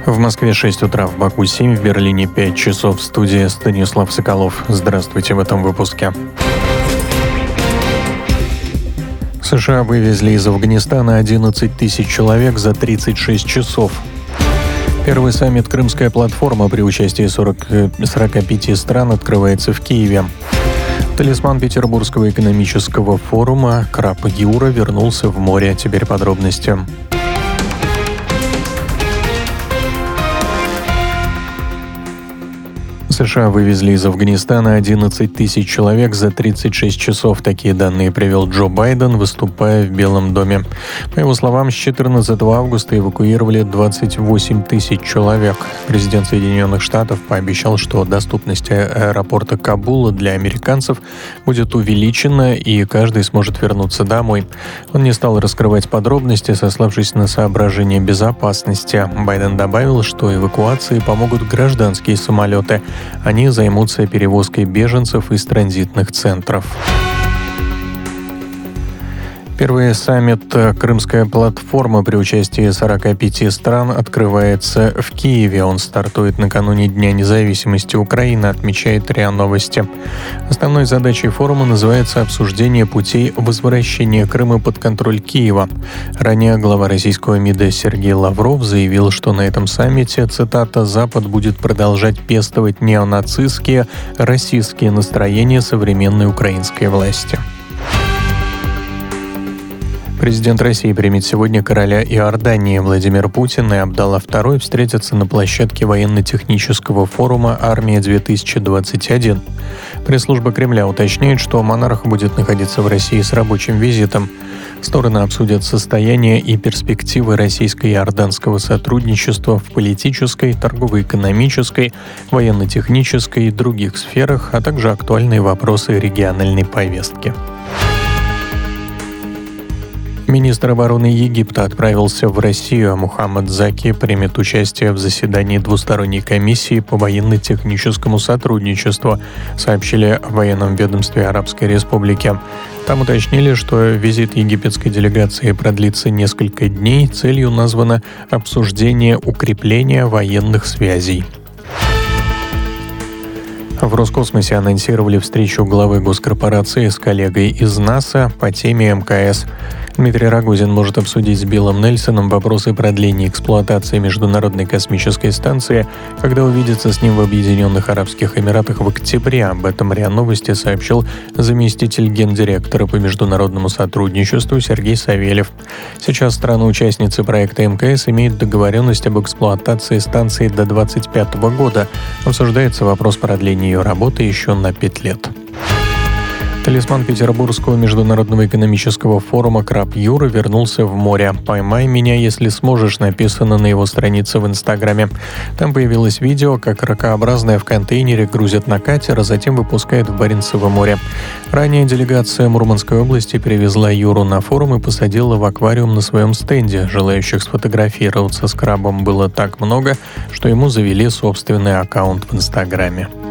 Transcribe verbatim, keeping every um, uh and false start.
В Москве шесть утра, в Баку семь, в Берлине пять часов. В студии Станислав Соколов. Здравствуйте в этом выпуске. США вывезли из Афганистана одиннадцать тысяч человек за тридцать шесть часов. Первый саммит «Крымская платформа» при участии сорок, сорока пяти стран открывается в Киеве. Талисман Петербургского экономического форума краб Юра вернулся в море. Теперь подробности. США вывезли из Афганистана одиннадцать тысяч человек за тридцать шесть часов. Такие данные привел Джо Байден, выступая в Белом доме. По его словам, с четырнадцатого августа эвакуировали двадцать восемь тысяч человек. Президент Соединенных Штатов пообещал, что доступность аэропорта Кабула для американцев будет увеличена, и каждый сможет вернуться домой. Он не стал раскрывать подробности, сославшись на соображения безопасности. Байден добавил, что эвакуации помогут гражданские самолеты. Они займутся перевозкой беженцев из транзитных центров. Первый саммит «Крымская платформа» при участии сорока пяти стран открывается в Киеве. Он стартует накануне Дня независимости Украины, отмечает РИА Новости. Основной задачей форума называется обсуждение путей возвращения Крыма под контроль Киева. Ранее глава российского МИДа Сергей Лавров заявил, что на этом саммите, цитата, «Запад будет продолжать пестовать неонацистские, расистские настроения современной украинской власти». Президент России примет сегодня короля Иордании. Владимир Путин и Абдалла второй встретятся на площадке военно-технического форума «Армия-две тысячи двадцать один». Пресс-служба Кремля уточняет, что монарх будет находиться в России с рабочим визитом. Стороны обсудят состояние и перспективы российско-иорданского сотрудничества в политической, торгово-экономической, военно-технической и других сферах, а также актуальные вопросы региональной повестки. Министр обороны Египта отправился в Россию. Мухаммад Заки примет участие в заседании двусторонней комиссии по военно-техническому сотрудничеству, сообщили в военном ведомстве Арабской Республики. Там уточнили, что визит египетской делегации продлится несколько дней. Целью названо обсуждение укрепления военных связей. В Роскосмосе анонсировали встречу главы госкорпорации с коллегой из НАСА по теме эм ка эс. Дмитрий Рогозин может обсудить с Биллом Нельсоном вопросы продления эксплуатации Международной космической станции, когда увидится с ним в Объединенных Арабских Эмиратах в октябре. Об этом РИА Новости сообщил заместитель гендиректора по международному сотрудничеству Сергей Савельев. Сейчас страны-участницы проекта эм ка эс имеют договоренность об эксплуатации станции до двадцать пятого года. Обсуждается вопрос продления ее работы еще на пять лет. Талисман Петербургского международного экономического форума краб Юра вернулся в море. «Поймай меня, если сможешь», написано на его странице в Инстаграме. Там появилось видео, как ракообразное в контейнере грузят на катер, а затем выпускают в Баренцево море. Ранее делегация Мурманской области привезла Юру на форум и посадила в аквариум на своем стенде. Желающих сфотографироваться с крабом было так много, что ему завели собственный аккаунт в Инстаграме.